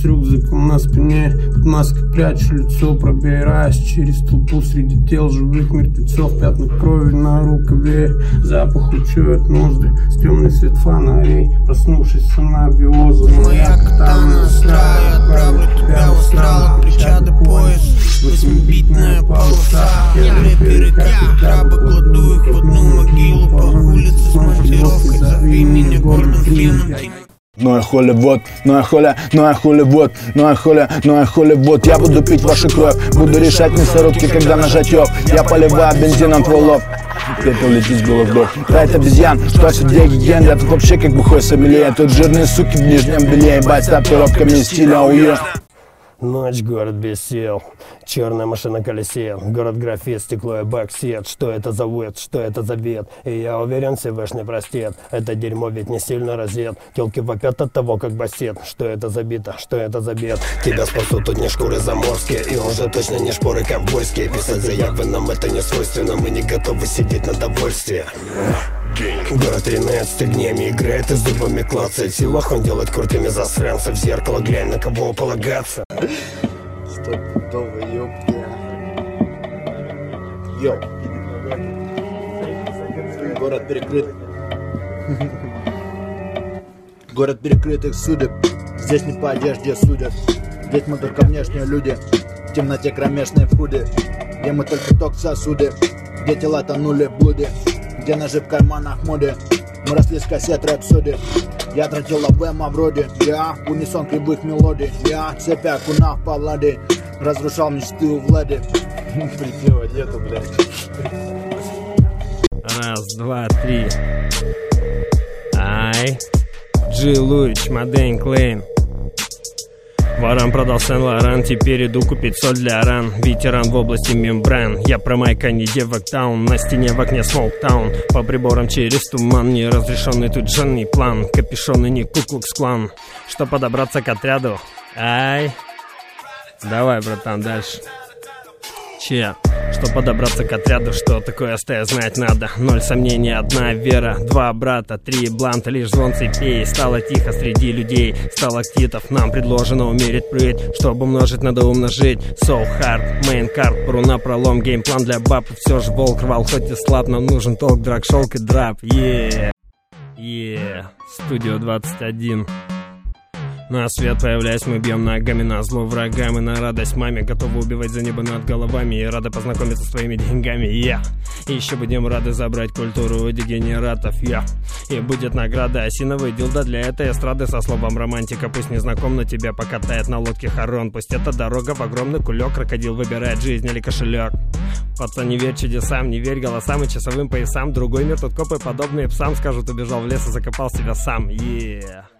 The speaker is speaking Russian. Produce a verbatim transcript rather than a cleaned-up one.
с рюкзаком на спине, под маской прячу лицо, пробираясь через толпу среди тел живых мертвецов. Пятна крови на рукаве, запах учует ноздри, темный свет фонарей, проснувшись с анабиоза. Моя катана остра, я отправлю тебя в астрал, от плеча до пояса, восьмибитная полоса. Я рэперы, как крабы, кладу их в одну могилу. По улице с монтировкой, зови меня Гордон Фриман. Ну и Холливуд, ну и хуля, ну и Холливуд, ну и хуля, ну и Холливуд. Я буду пить вашу кровь, буду решать мясорубки, когда нажать ёб. Я поливаю бензином твой лоб, пепел летит с головы вдох. Тратит обезьян, что среди гиен, я тут вообще как бухой сомелье. Тут жирные суки в нижнем белье, ебать с татуировками из стиля уе. Ночь, город без сил, черная машина колесет, город графит, стекло и бэксет. Что это за вет, что это за бед? И я уверен, Всевышний простит. Это дерьмо ведь не сильно разет. Телки вопят от того, как басет. Что это за бита, что это за бед? Тебя спасут тут не шкуры заморские, и уже точно не шпоры ковбойские. Писать заявы нам это не свойственно, мы не готовы сидеть на довольстве. Город тринадцать огнями играет и зубами клацает. В силах он делает крутыми засранцев. В зеркало глянь, на кого полагаться. Стопудово, ёпта. Йоу. Город перекрыт. Город перекрытых судеб. Здесь не по одежде судят. Здесь мы только внешние люди. В темноте кромешной в худе. Где мы только ток сосуды. Где тела тонули в блуде. Где ножи в карманах моды. Мы росли с кассет рэпсоди. Я тратил АВМ вроде. Я унисон кривых мелодий. Я цепи окунав паллады. Разрушал мечты у Влады. Прикрыва нету, блядь. Раз, два, три. Ай. Джи Луич, Модейн Клейн. Ворам продал Сен-Лоран, теперь иду купить соль для ран. Ветеран в области мембран. Я про майка, не девок таун. На стене в окне смоуктаун. По приборам через туман. Неразрешенный тут женный план. Капюшоны не Ку-Клукс-Клан. Что подобраться к отряду? Ай. Давай, братан, дальше. Че? Что подобраться к отряду, что такое СТ знать надо. Ноль сомнений, одна вера, два брата, три бланта, лишь звон цепей. Стало тихо среди людей, сталактитов. Нам предложено умереть прыть, чтобы умножить, надо умножить. So hard, main card, пару напролом. Геймплан для баб, все же волк рвал, хоть и слаб. Нам нужен толк, драк, шелк и драп. Yeah, yeah, Студио двадцать один. На свет появляясь, мы бьем ногами на зло врагам и на радость маме. Готовы убивать за небо над головами и рады познакомиться с твоими деньгами. Я yeah. И еще будем рады забрать культуру у дегенератов. Я yeah. И будет награда осиновый дилда для этой эстрады со словом романтика. Пусть не знаком, но тебя покатает на лодке Харон. Пусть это дорога в огромный кулек. Крокодил выбирает жизнь или кошелек. Пацан, не верь чудесам, не верь голосам и часовым поясам. Другой мир тут копы, подобные псам. Скажут, убежал в лес и закопал себя сам. Yeah.